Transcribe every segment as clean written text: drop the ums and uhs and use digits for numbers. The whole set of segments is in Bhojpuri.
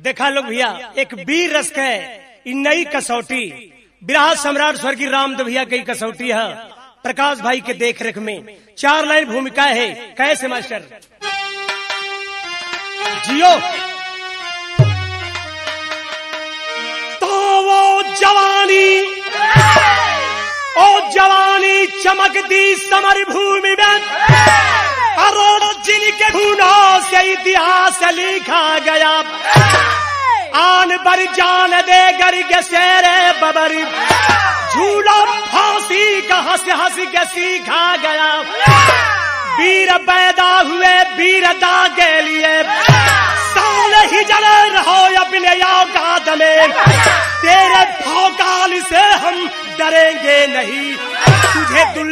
देखा लोग भैया, एक वीर रस है नई कसौटी बिरहा सम्राट स्वर्गीय रामदेव भैया की कसौटी है। प्रकाश भाई के देख रेख में 4 लाइन भूमिका है। कैसे मास्टर जियो तो वो जवानी चमकती समर भूमि में, करोड़ों जिनके खूनों से इतिहास लिखा गया। आन पर जान दे गर्ग शेरे बबरी, झूला फांसी का हंस हंस के सीखा गया। वीर पैदा हुए वीरता के लिए, साल ही जले रहो अपने औकात में। तेरे भौकाल से हम डरेंगे नहीं, तुझे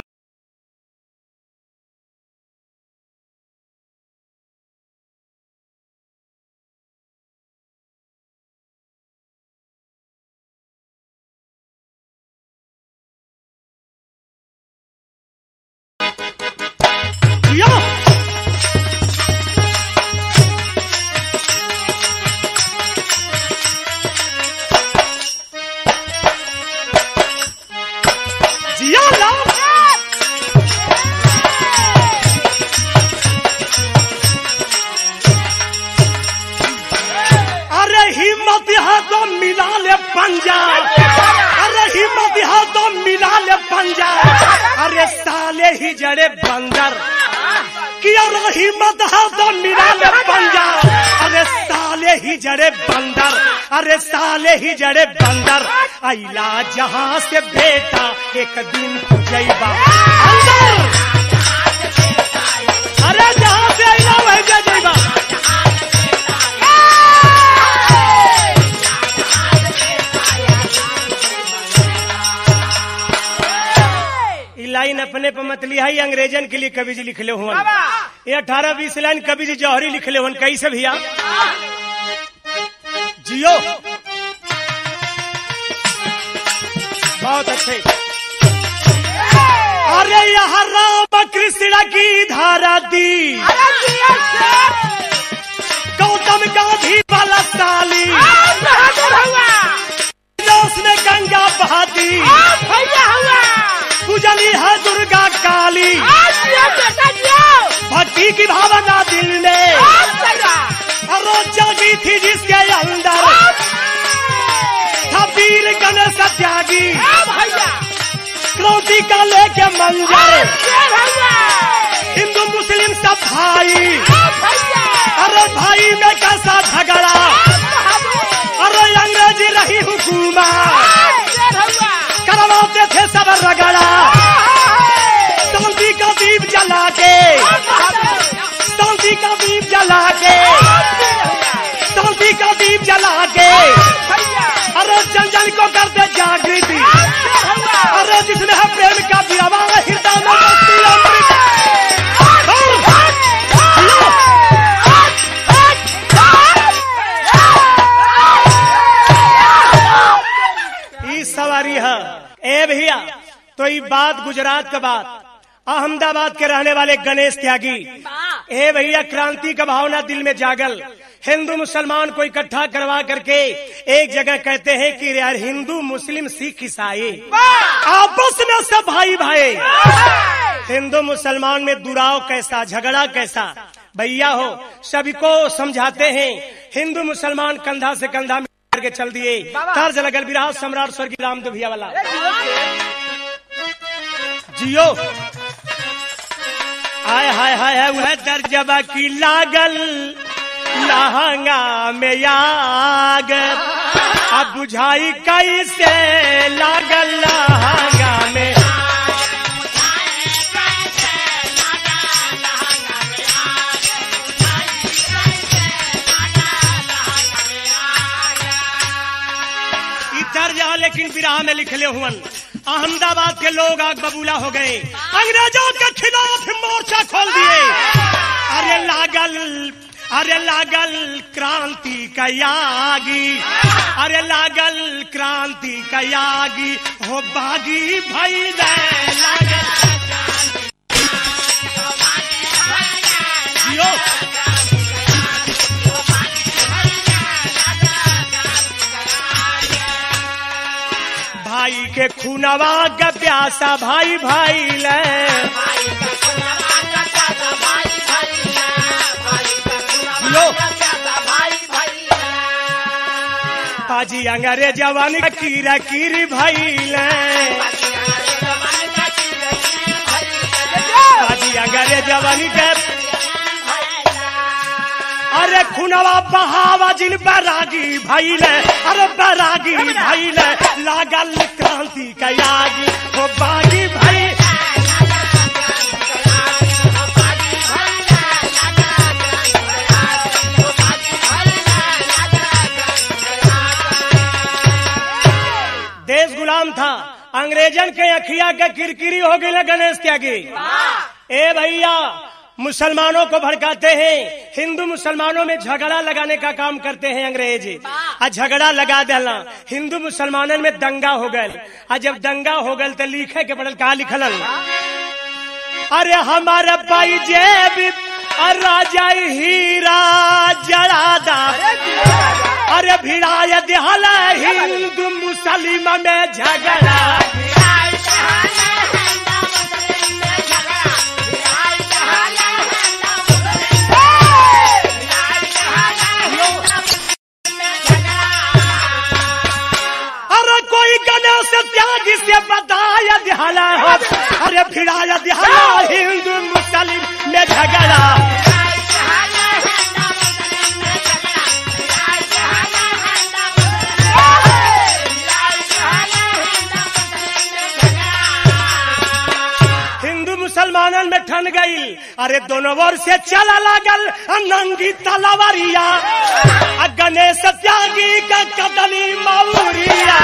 मिला ले पंजा। अरे हिम्मत है तो मिला ले पंजा। अरे साले ही जड़े बंदर कि अरे हिम्मत है तो मिला ले पंजा। अरे साले ही जड़े बंदर, अरे साले ही जड़े बंदर। अइला जहां से बेटा एक दिन जइबा अंदर। अरे जहां से अइला वही जइबा। लाइन अपने पर मत लिया, अंग्रेजन के लिए कवि जी लिखले हुए। ये 18-20 लाइन कवि जी जौहरी लिखले हुए। कैसे भैया जियो बहुत अच्छे। अरे यहाँ राम कृष्ण की धारा दी, गौतम गांधी वाला ताली, उसने गंगा बहाती, पूजनी है दुर्गा काली। भक्ति की भावना दिल में रोज जागी थी जिसके अंदर, था वीर गणेश त्यागी, क्रांति का लेके मंजर। हिंदू मुस्लिम सब भाई, अरे भाई में कैसा झगड़ा। अरे अंग्रेजी रही हुकूमत, करवाते थे सब रगड़ा। शांति का दीप जला के, शांति का दीप जला के, शांति का दीप जला के। अरे जन जन को करते जागृति। अरे जिसमें है प्रेम का दियावा हृदय में बसती अमृत। सवारी है ए भैया। तो ये बात गुजरात का बात, अहमदाबाद के रहने वाले गणेश त्यागी। ए भैया क्रांति का भावना दिल में जागल, हिंदू मुसलमान को इकट्ठा करवा करके एक जगह कहते हैं कि यार हिंदू मुस्लिम सिख ईसाई आपस में सब भाई भाई। हिंदू मुसलमान में दुराव कैसा, झगड़ा कैसा भैया हो, सभी को समझाते हैं। हिंदू मुसलमान कंधा से कंधा के चल दिए। तर्ज लगल बिरहा सम्राट स्वर्गीय रामदेव भैया वाला। जियो हाय हाय हाय है वह दर्जबा की लागल लहंगा में आग। अब बुझाई कैसे लागल लहंगा में। लेकिन बिरहा में लिखले हुए अहमदाबाद के लोग आग बबूला हो गए, अंग्रेजों के खिलाफ मोर्चा खोल दिए। अरे लागल क्रांति का यागी, अरे लागल क्रांति का यागी हो बागी भाई लागल। जियो माई के खूनवा का प्यासा भाई भाई ले पाजी अंगरे जवानी कीरा कीरी भाई ले पाजी अंगरे जवानी के अरे खुनवा बहावा जिन बैरागी भाई ले अरे बैरागी भाई ले लागल क्रांति का यागी वो बागी भाई देश गुलाम था अंग्रेजन के अखिया के किरकिरी हो गई गणेश त्यागी ए भैया मुसलमानों को भड़काते हैं हिंदू मुसलमानों में झगड़ा लगाने का काम करते हैं अंग्रेज और झगड़ा लगा देना हिंदू मुसलमानों में दंगा हो गए और जब दंगा हो गए तो लिखे के पड़ल कहा लिखल अरे हमारे भाई जेब राजा हीरा जरादा अरे भिड़ाया दिहाला हिंदू मुसलिम में झगड़ा अरे कोई गणेश त्यागी से बताया दिहाला हो अरे भिड़ाया दिहाला हिंदू मुसलिम में झगड़ा मुसलमानों में ठन गई अरे दोनों ओर से चला लागल नंगी तलवारिया गणेश त्यागी का कदली मौरिया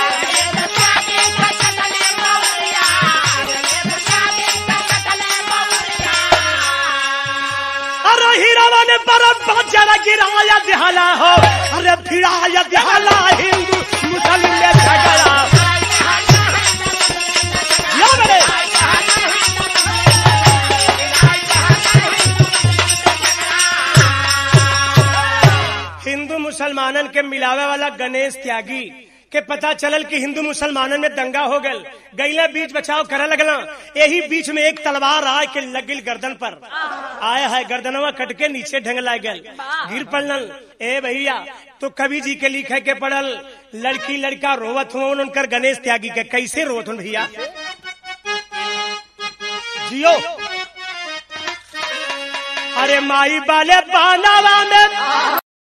अरे हीरावन पर बजरा गिराया दिहाला हो अरे भिड़ाया दिहाला हिंदू मुसलिम में झगड़ा हिंदू मुसलमानन के मिलावे वाला गणेश त्यागी के पता चलल कि हिंदू मुसलमानन में दंगा हो गल गईले बीच बचाव करे लगला यही बीच में एक तलवार आए के लगिल गर्दन पर आया है गर्दनवा कट के नीचे ढंगला गल गिर पड़ल ए भैया तो कवि जी के लिखे के पड़ल लड़की लड़का रोवत हुआ उनकर गणेश त्यागी के कैसे रोवत हूं भैया जियो अरे माई बाले बानावा में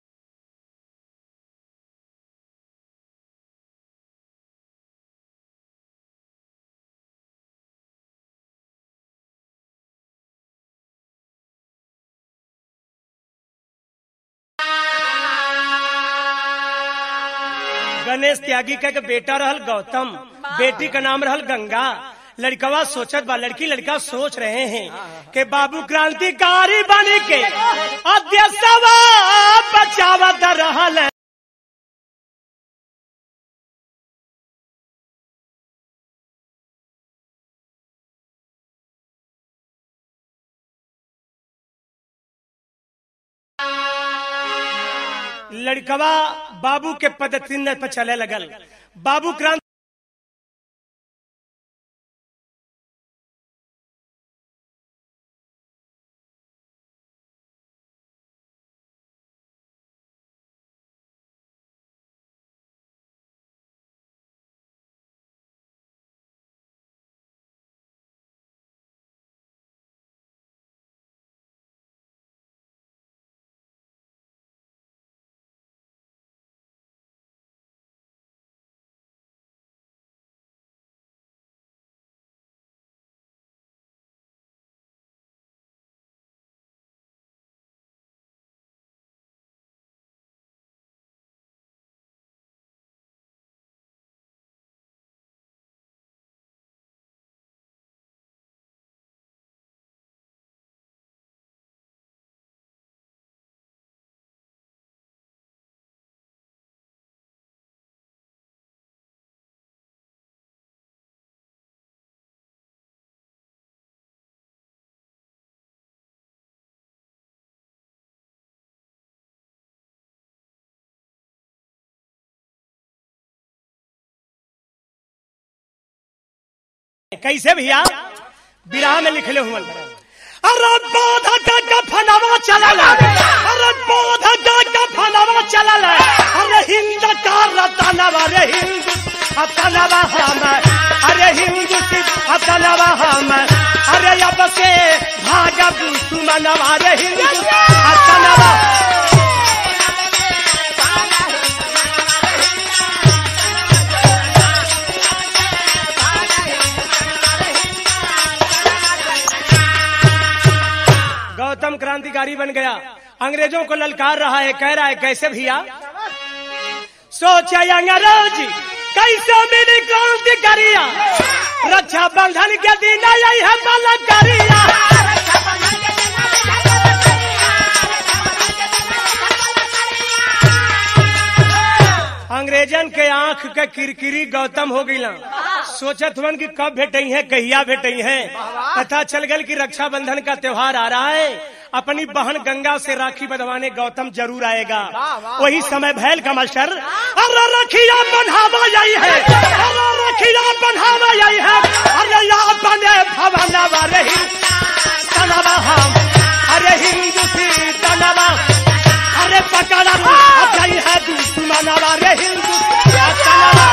गणेश त्यागी का बेटा रहल गौतम बेटी का नाम रहल गंगा लड़कवा सोचत बा लड़की लड़का सोच रहे हैं कि बाबू क्रांतिकारी बन के देशवा बचावत रहल लड़कवा बाबू के पदचिन्ह पर चले लगल बाबू क्रांति कैसे भैया विराह में लिखले हुए अरे बोध का फनावा चलल अरे बोध का फनावा चलल अरे हिंद का रतनवा रे हिंद अपनवा हम अरे हिंद अपनवा हम अरे अब से भाग दुश्मनवा रे हिंद अपनवा गौतम क्रांतिकारी बन गया, अंग्रेजों को ललकार रहा है, कह रहा है कैसे भैया सोचा अंग्रेज कैसे मेरी क्रांति करिया रक्षा बंधन के दिन यही है बल करिया अंग्रेजन के आंख के किरकिरी गौतम हो गई सोचत हुन कि कब भेटई है कहिया भेटई है पता चल गल कि रक्षाबंधन का त्योहार आ रहा है अपनी बहन गंगा से राखी बंधवाने गौतम जरूर आएगा। वही समय भैल का मास्टर अरे रखिया बंधावा यही है अरे रखिया बंधावा यही है अरे यहाँ बने भवनवा रे तनवा हम अरे हिंदू सी तनवा अरे पकड़ा यही है दुश्मनवा रे हिंदू तनवा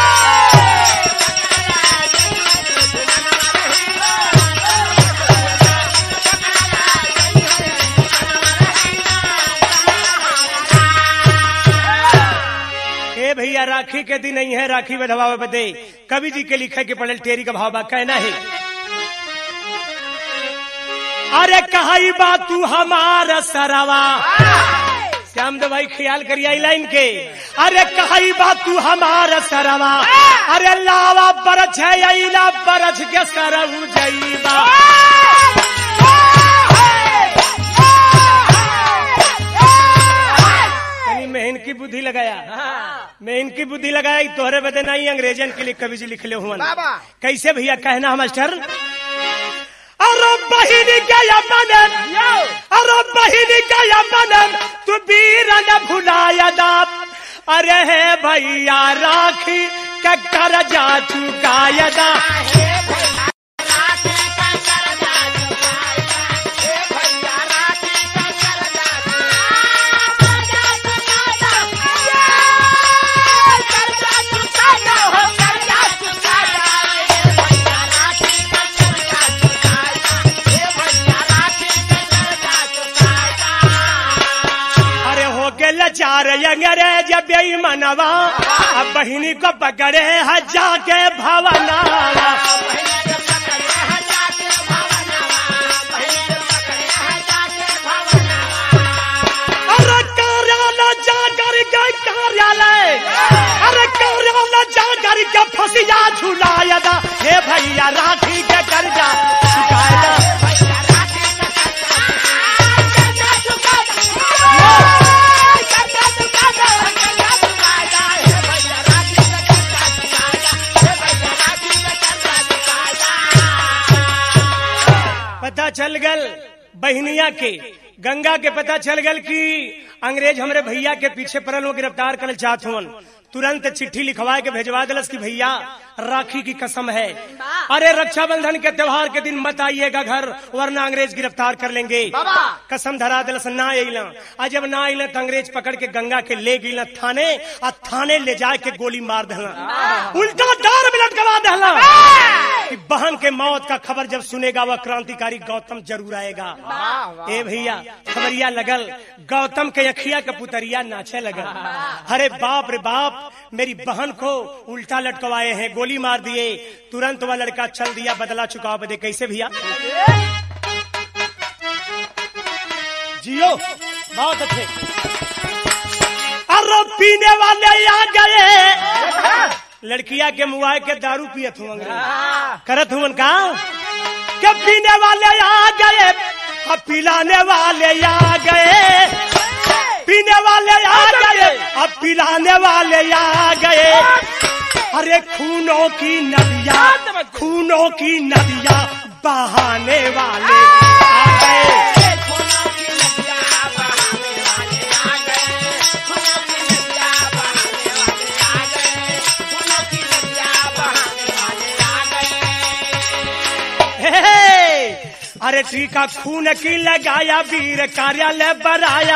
भैया राखी के दिन नहीं है राखी बंधवावे बदे कवि जी के लिखे के पढ़ल टेरी का भाव बा कहना है अरे कहाई बात तू हमारा सरवा श्याम दो भाई ख्याल करिए लाइन के अरे कहाई बात तू हमारा सरवा अरे लावा बरछ है इला बरछ के सरऊ जईबा मैं इनकी बुद्धि लगाया मैं इनकी बुद्धि लगाया तोहरे बदे नहीं अंग्रेजन के लिए कवि जी लिख ले हुआ कैसे भैया कहना मास्टर अरे बहिनी क्या बनन अरे बहिनी क्या बनन तू वीर न भुलाया दाप अरे है भैया राखी का कर्जा चुकाया दा चार अंग्रेज बेईमानवा अब बहिनी को पकड़े है जाके भवनावा अरे कार्यालय जाकर के कार्यालय अरे कार्यालय जाकर के फसिया झुलाया दा हे भैया राखी के कर्जा चुकाया पता चल गल बहनिया के गंगा के पता चल गल कि अंग्रेज हमरे भैया के पीछे पड़ल हो गिरफ्तार करल चाहत हुन तुरंत चिट्ठी लिखवा के भेजवा दिलस कि भैया राखी की कसम है अरे रक्षाबंधन के त्योहार के दिन मत आइएगा घर वरना अंग्रेज गिरफ्तार कर लेंगे कसम धरा दिलस ना अइला आ जब ना अइला तो अंग्रेज पकड़ के गंगा के ले गइला थाने आ थाने ले जाए के गोली मार दहला उल्टा 4 मिनट गवा दहला कि बहन के मौत का खबर जब सुनेगा वह क्रांतिकारी गौतम जरूर आएगा। ए भैया खबरिया लगल गौतम के अखिया का पुतरिया नाचे लगल अरे बाप रे बाप मेरी बहन को उल्टा लटकवाए हैं गोली मार दिए तुरंत वह लड़का चल दिया बदला चुका बदे कैसे भैया जियो बहुत अच्छे अरे पीने वाले आ गए लड़किया के मुआए के दारू पियत हुआ करत हुआ का के पीने वाले आ गए अब पिलाने वाले आ गए पीने वाले आ गए अब पिलाने वाले आ गए अरे खूनों की नदियाँ बहाने वाले आ गए अरे टीका खून की लगाया वीर कार्यालय बनाया।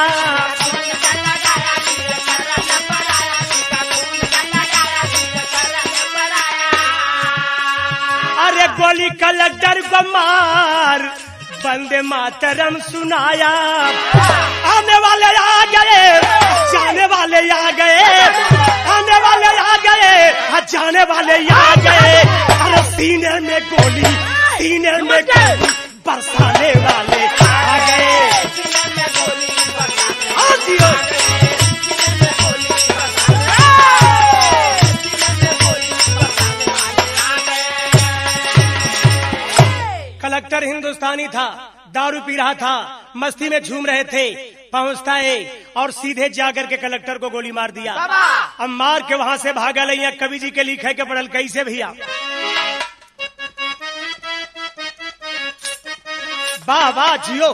अरे गोली कलेक्टर को मार वंदे मातरम सुनाया। आने वाले आ गए जाने वाले आ गए, आने वाले आ गए जाने वाले आ गए। अरे सीने में गोली सीने में गोली बरसाने वाले आ गए। कलेक्टर हिंदुस्तानी था, दारू पी रहा था, मस्ती में झूम रहे थे। पहुंचता है और सीधे जाकर के कलेक्टर को गोली मार दिया। अब मार के वहां से भागा लिया। कवि जी के लिखे के पढ़ल कैसे भैया, बाबा जियो।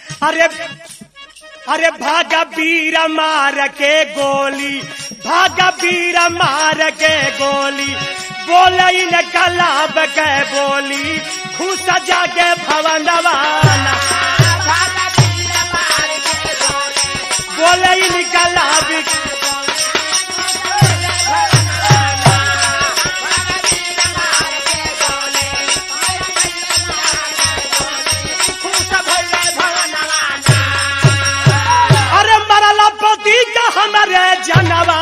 अरे भागा वीर मार के गोली, भागा वीर मार के गोली, बोले न कलाब के बोली खुश जागे भवनवाना। बोले न कलाब हमारे जनवा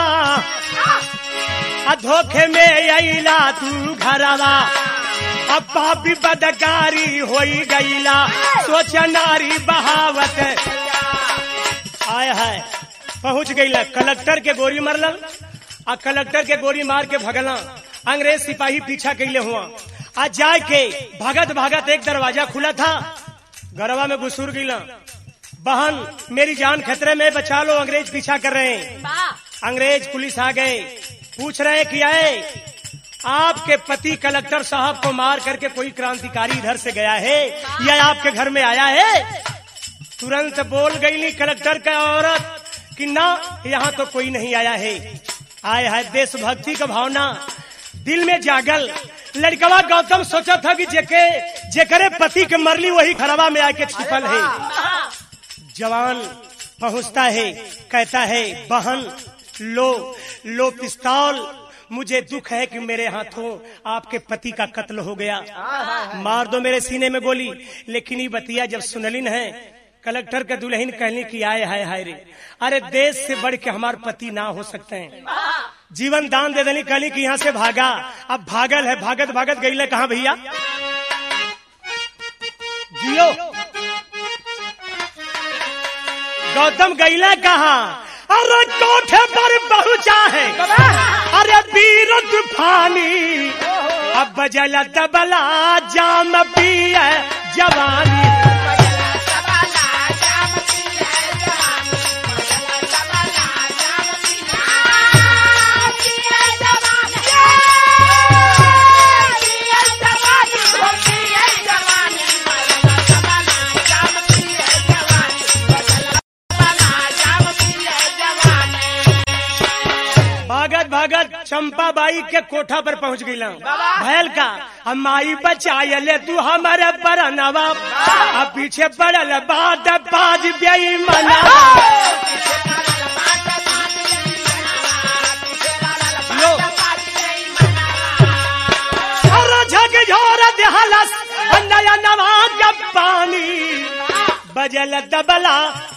धोखे में अला तू घरवा। अब पापी बदकारी होई गईला सोच नारी बहावत आय है। पहुंच गईला कलेक्टर के गोली मरल आ कलेक्टर के गोली मार के भगला। अंग्रेज सिपाही पीछा कैले हुआ। आज जाए के भगत भगत एक दरवाजा खुला था, घरवा में घुसूर गईला। बहन मेरी जान खतरे में, बचा लो, अंग्रेज पीछा कर रहे हैं। अंग्रेज पुलिस आ गए, पूछ रहे कि आए आपके पति कलेक्टर साहब को मार करके कोई क्रांतिकारी इधर से गया है या आपके घर में आया है? तुरंत बोल गई कलेक्टर का औरत कि ना, यहाँ तो कोई नहीं आया है। आए है देशभक्ति का भावना दिल में जागल। लड़कवा गौतम सोचा था कि जेकरे पति के मरली वही घरवा में आके छिपल है। जवान पहुंचता है, कहता है बहन लो पिस्तौल, मुझे दुख है कि मेरे हाथों आपके पति का कत्ल हो गया, मार दो मेरे सीने में गोली। लेकिन ये बतिया जब सुनलिन है कलेक्टर के दुल्हन कहनी कि आए हाय हाय रे, अरे देश से बढ़ के हमारे पति ना हो सकते हैं, जीवन दान दे देनी। कहनी कि यहाँ से भागा। अब भागल है, भागत भागत गई कहाँ भैया जियो। गौतम गईला कहा, अरे कोठे पर पहुंचा है अरे वीर तूफानी। अब बजला तबला जाम पिए जवानी। भगत चंपाबाई के कोठा पर पहुंच गई। भैल का हम माई बचाए ले तू हमारे बरनवा। अब पीछे पड़ल बाद बाज बेईमाना। और झकझोर देहलस नया नवा का पानी। बजल दबला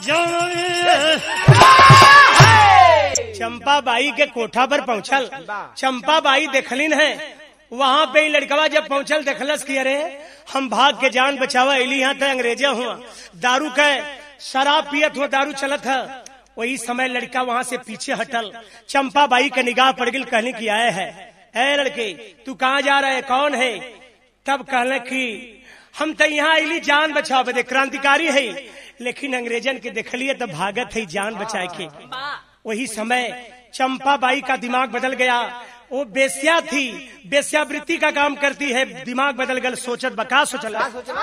चंपाबाई के कोठा पर पहुंचल। चंपाबाई देखलिन है वहाँ पे लड़कवा जब पहुंचल देखलस कि अरे हम भाग के जान बचावा एली यहाँ तक अंग्रेजा हुआ, दारू का शराब पियत हुआ, दारू चलत है। वही समय लड़का वहाँ से पीछे हटल। चंपाबाई का निगाह पड़ गई, कहने की आए है, ऐ लड़के तू कहाँ जा रहा है, कौन है? तब कहने की हम तो यहाँ एली जान बचाओ बदे, क्रांतिकारी है, लेकिन अंग्रेजन के देखलिए तो भागत है जान बचाए के। वही समय चंपाबाई का दिमाग बदल गया। वो बेस्या थी, बेस्यावृत्ति का काम करती है, दिमाग बदल गया। सोचत बका सोचला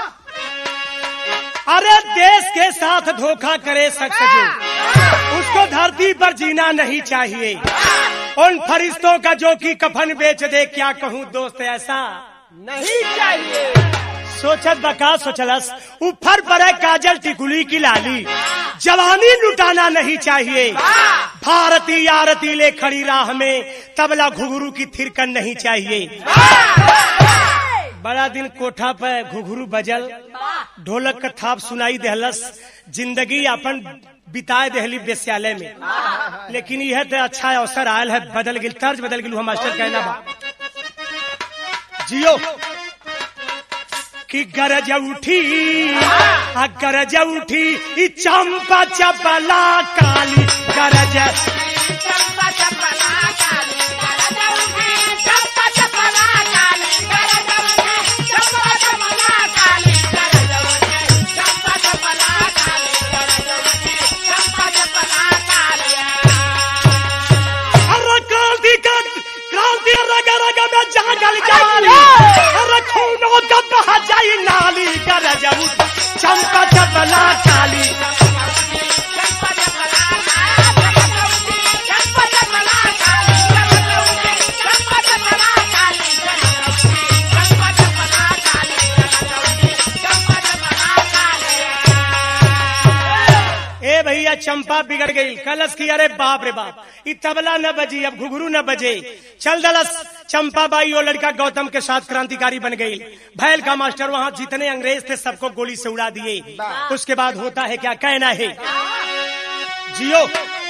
अरे देश के साथ धोखा करे शख्स जो उसको धरती पर जीना नहीं चाहिए। उन फरिश्तों का जो कि कफन बेच दे, क्या कहूँ दोस्त ऐसा नहीं चाहिए। सोचत बका सोचलस ऊपर पर है काजल टिकुली की लाली, जवानी लुटाना नहीं चाहिए, भारती आरती ले खड़ी राह में, तबला घुघरू की थिरकन नहीं चाहिए। बड़ा दिन कोठा पे घुघरू बजल, ढोलक का थाप सुनाई देहलस, जिंदगी अपन बिताए देहली वेश्यालय में। लेकिन यह तो अच्छा अवसर आयल है, बदल गिल तर्ज बदल गिलू हम मास्टर कहना बा जियो कि गरज उठी गरज उठी ई चंपा चपला काली गरज चंपा चपला काली गरज उठी चंपा चपला काली गरज उठी चंपा चपला काली गरज उठी चंपा चपला काली गरज उठी चंपा चपला काली। अरे क्रांति रग रग में जागल जाली, अरे खूनों का बहा जाई नाली गरज उठी चंपा चपला काली। ए भैया चंपा बिगड़ गई, कलश की अरे बाप रे बाप, ये तबला न बजी, अब घुघरू न बजे। चल दलस चंपा बाई और लड़का गौतम के साथ क्रांतिकारी बन गई। भैल का मास्टर वहाँ जितने अंग्रेज थे सबको गोली से उड़ा दिए। उसके बाद होता है क्या कहना है जियो।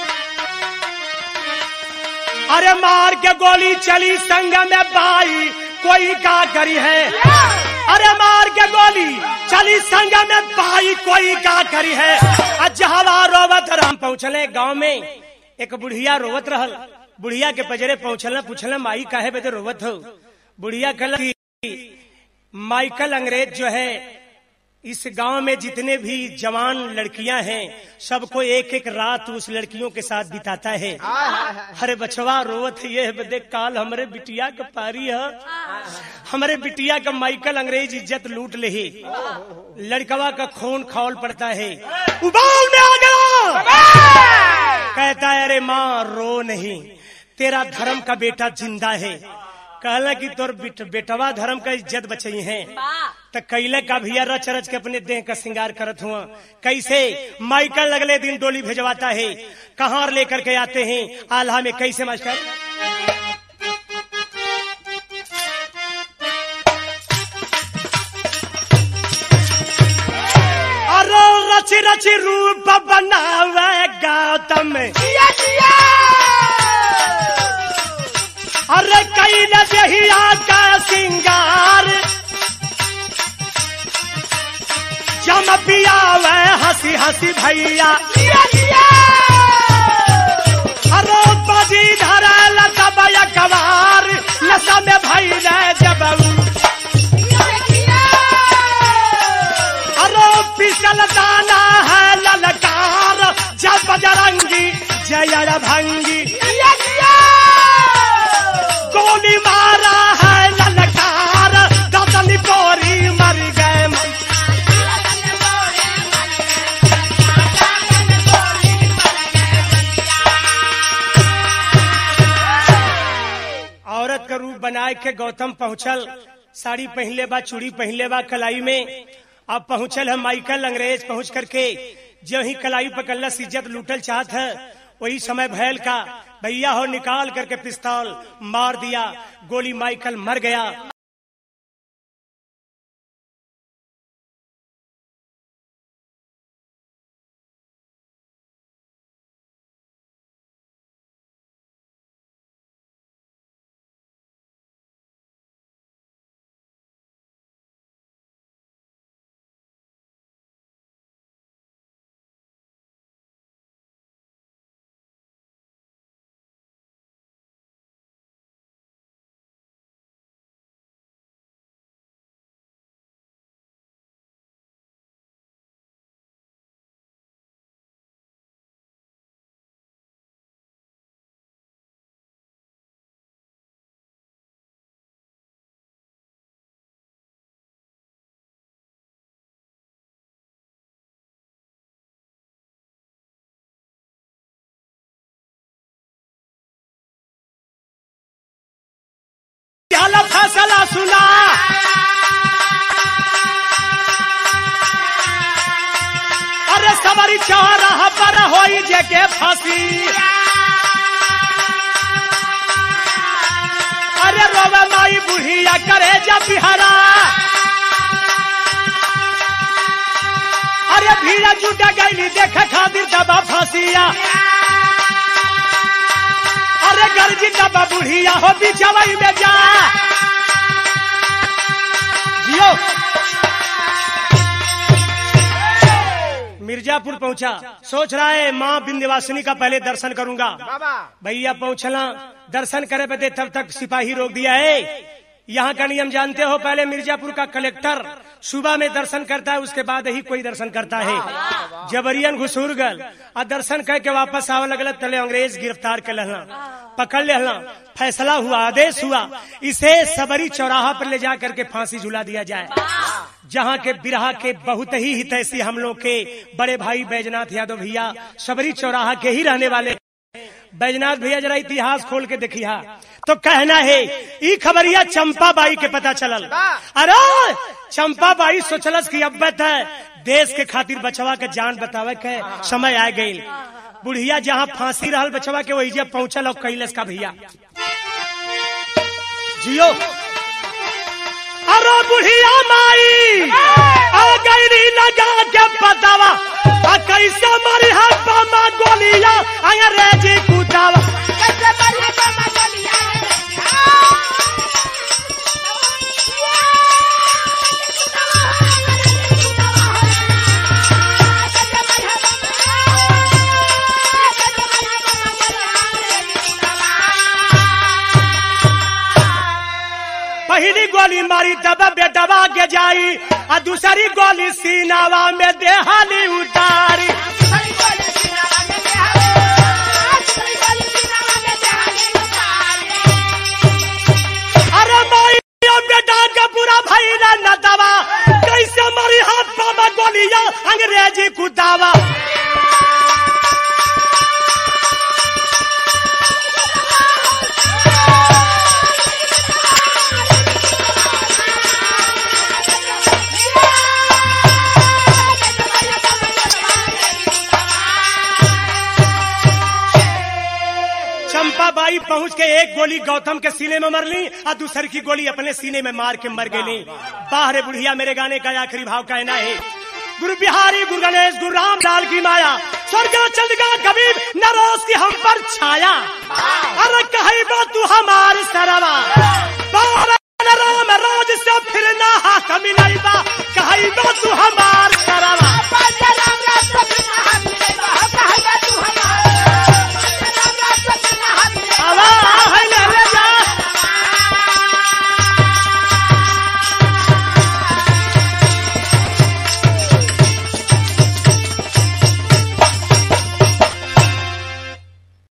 अरे मार के गोली चली संग में बाई, कोई का करी है। अरे मार के गोली चली संग में बाई, कोई का करी है। अजहवा रोवत राम पहुँचले गांव में, एक बुढ़िया रोवत रहल। बुढ़िया के पजरे पहुँचल, पूछल माई काहे बजे रोवत हो। बुढ़िया कहल माइकल अंग्रेज जो है इस गांव में जितने भी जवान लड़कियां हैं सबको एक एक रात उस लड़कियों के साथ बिताता है। अरे बचवा रोवत ये देख काल हमारे बिटिया का पारी है, हमारे बिटिया का माइकल अंग्रेज इज्जत लूट ले, लड़कवा का खून खौल पड़ता है, उबाल में आ गया। कहता है अरे माँ रो नहीं, तेरा धर्म का बेटा जिंदा है। कहला कि तोर बेटवा धर्म का इज्जत बचाई है, तो कैले का भैया रच रच के अपने देह का श्रृंगार करत हुआ। कैसे माइकल अगले दिन डोली भेजवाता है, कहार लेकर के आते हैं आल्हा में। कैसे मास्टर अरे रच रच रूप बनावे गौतम, अरे कैले देहिया का श्रृंगार, जम पियावे हंसी हंसी भैया। अरे बजी धरल तब कवार, नशा में भैले जब अरे पिसल दाना है ललकार, जब बजरंगी जय भंगी गोली मारा है ललकार, दतनी बोरी मर गए। औरत का रूप बनाए के गौतम पहुंचल, साड़ी पहनले बा, चूड़ी पहनले बा कलाई में। अब पहुंचल है माइकल अंग्रेज, पहुंच करके जो ही कलाई पकड़लस इज्जत लूटल चाहत है, वही समय भैल का भैया हो निकाल करके पिस्तौल मार दिया, गोली माइकल मर गया। दे के फांसी। अरे रोवे माई बुढ़िया करे जब बिहारा, अरे भीड़ा जुटा गईली देखे खातिर दबा फांसिया। अरे गर्जी दबा बुढ़िया हो बिचवई में जा जियो। मिर्जापुर पहुंचा, सोच रहा है माँ विंध्यवासिनी का पहले दर्शन करूंगा। भैया पहुंचना दर्शन करे बदे तब तक सिपाही रोक दिया है। यहाँ का नियम जानते हो, पहले मिर्जापुर का कलेक्टर सुबह में दर्शन करता है, उसके बाद ही कोई दर्शन करता है। जबरियन घुसूर गल और दर्शन करके वापस आवे लगल, तले अंग्रेज गिरफ्तार कर लेना, पकड़ लेना। फैसला हुआ, आदेश हुआ, इसे सबरी चौराहा पर ले जा करके फांसी झुला दिया जाए। जहाँ के बिरहा के बहुत ही हितैषी हम लोग के बड़े भाई बैजनाथ यादव भैया सबरी चौराहा के ही रहने वाले। बैजनाथ भैया जरा इतिहास खोल के देखिया तो कहना है ई खबरिया चंपा बाई के पता चलल। अरे चंपा बाई सोचलस कि अब है देश के खातिर बचवा के जान बतावे के समय आ गई। बुढ़िया जहाँ फांसी रहल बचवा के वही जब पहुंचल और कैलस का भैया जियो। अरे बुढ़िया माई आ गई लगा के बतावा कैसे मरी है बामा गोलिया अंग्रेजी कुटावा। पहली गोली मारी तब बेटवा के जाई और दूसरी गोली सीनावा में देहाली उतारी। अरे माइया बेटा का पूरा भाई न दवा कैसे मारी हाथ पामा गोलियां अंग्रेजी कुदावा। चंपाबाई पहुंच के एक गोली गौतम के सीने में मर ली और दूसरी की गोली अपने सीने में मार के मर गई। बाहर बुढ़िया मेरे गाने का आखिरी भाव कहना है, गुरु बिहारी गुरु गणेश गुरु राम लाल की माया स्वर्गा चंद्रिका कभी न रोज की हम पर छाया। अरे कहीं बा तू हमार सरवा राम राज से फिर ना कमी नहीं बा कहीं बा तू हमार